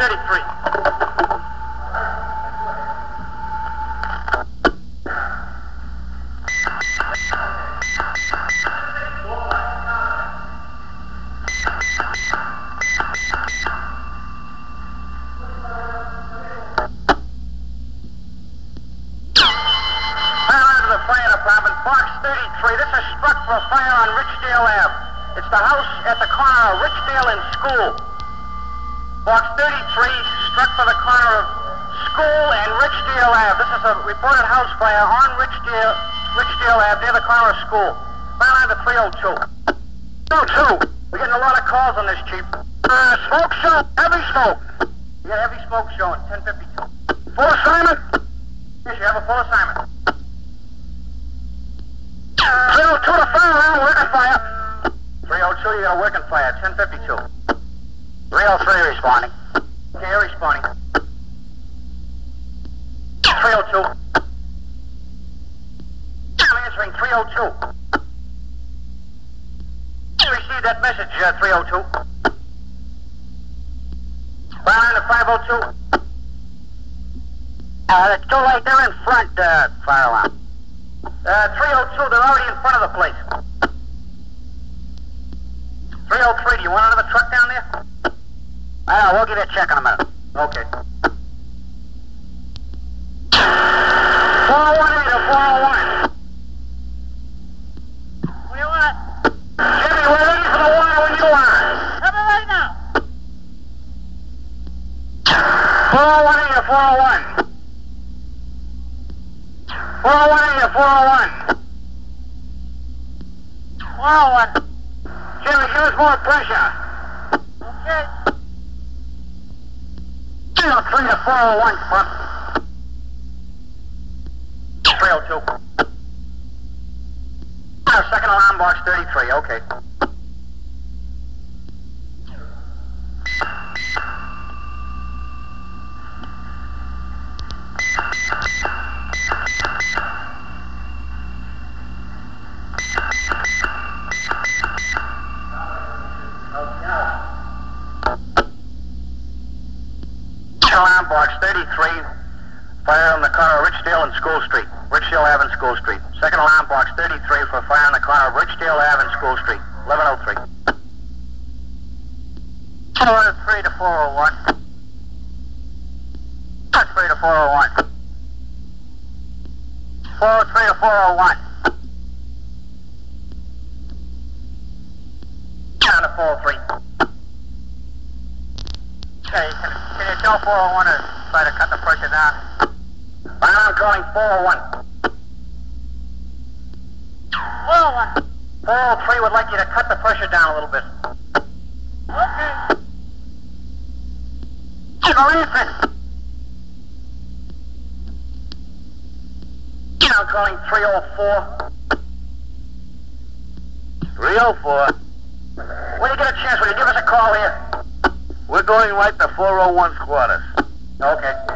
33. Box 33, this is struck for a fire on Richdale Ave. It's the house at the corner of Richdale and School. Box 33, struck for the corner of School and Richdale Ave. This is a reported house fire on Richdale Ave near the corner of School. Fire line to 302. 302, we're getting a lot of calls on this, Chief. Smoke show, heavy smoke. You got heavy smoke showing, 1052. Full assignment? Yes, you have a full assignment. 302 to fire around, working fire. 302, you got a working fire, 1052. 303 responding. Okay, you're responding. 302. I'm answering 302. You received that message, 302. Fire line to 502. It's too late, they're in front, fire alarm. 302, they're already in front of the place. 303, do you want another truck down there? We'll give you a check in a minute. Okay. 401 to 401. What do you want? Jimmy, we're ready for the wire when you are. Coming right now. 401 to 401. 401 to 401. 401. Jimmy, give us more pressure. Okay. 303 to 401, pump. 302. Second alarm box 33, okay. Alarm box 33, fire on the corner of Richdale and School Street. Richdale Ave and School Street. Second alarm box 33 for fire on the corner of Richdale Ave and School Street. 1103. 403 to 401. 403 to 401. 403 to 401. Down to 403. Okay, can you tell 401 to try to cut the pressure down? I'm calling 401. 401. 403 would like you to cut the pressure down a little bit. Okay. Listen. I'm calling 304. 304. When you get a chance, will you give us a call here? We're going right to 401's quarters. Okay.